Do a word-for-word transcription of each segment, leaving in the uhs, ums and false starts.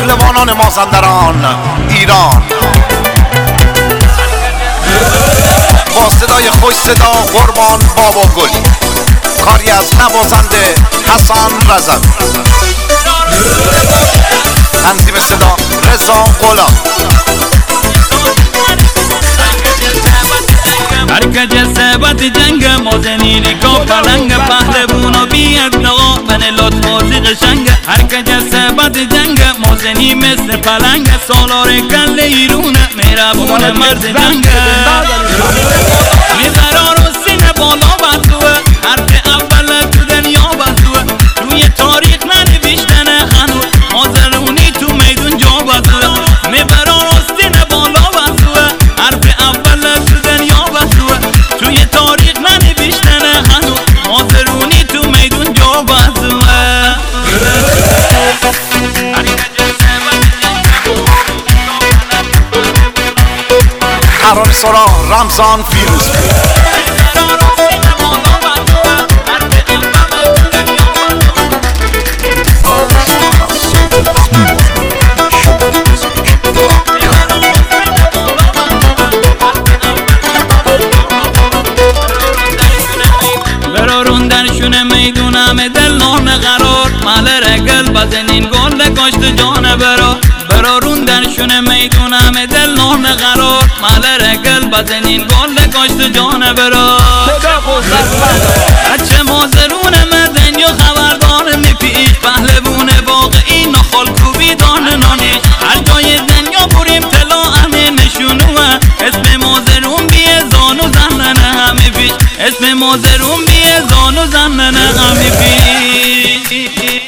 پهلوانان مازندران ایران. با صدای خوش صدا قربان بابا گلی، کاری از نوازنده حسن رضوی، تنظیم صدا رضا غلام. هرکه ثبت جنگ مازنین کا پلنگ پهلوان و بیاد نقا من لطف موزیق شنگ. هرکه ثبت جنگ مازنی مثل پلنگ سالار کل ایرونه مهربون مرد جنگ. میبرا رو سینه بالا بسوه حرف اول تو دنیا بسوه توی تاریخ ننوشتن هنوز مازرونی تو میدون جا بسوه. میبرا رو سینه بالا بسوه حرف اول تو دنیا بسوه توی تاریخ ننوشتن هنوز مازرونی تو میدون جا بسوه. ترانه سرا رمضان فیروزپور. میدونم دل نان قرار مال رگل بزنین گل کاشت جان برا برا روندنشون. میدونم دل نان قرار مال رگل بزنین گل کاشت جان برا. بچه مازرون مدن یا خبردار میپیش پهلوون واقعی نخال کوبی دان نانی. هر جای دنیا بریم طلا همه نشونوه اسم مازرون بیه زانو زنن همه پیش. اسم مازرون بیه زانو زنن همه پیش.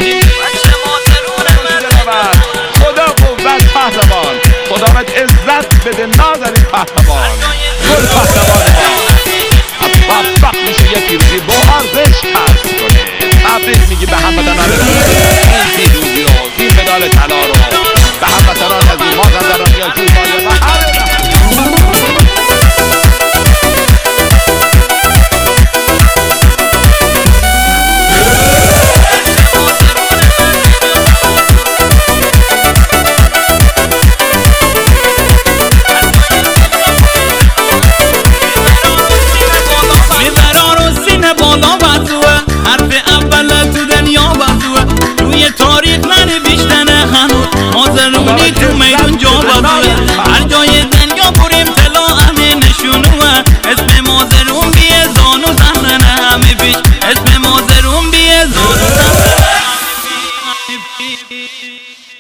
خدا قوت پهلوان، خدا بهت عزت بده نازنین پهلوان. گل پهلوان ما موفق میشه یه پیروزی با ارزش کسب کنه. تبریک میگی به هموطنان این پیروزی رو، این مدال طلا رو به هموطنان از مازندران یا جوزالیه و همه تاریخ ننوشتن هنوز مازرونی تو میدون جا بسوه. هر جای دنیا بریم طلا همه نشونوه اسم مازرون بیه زانو زنن همه پیش. اسم مازرون بیه زانو زنن همه پیش.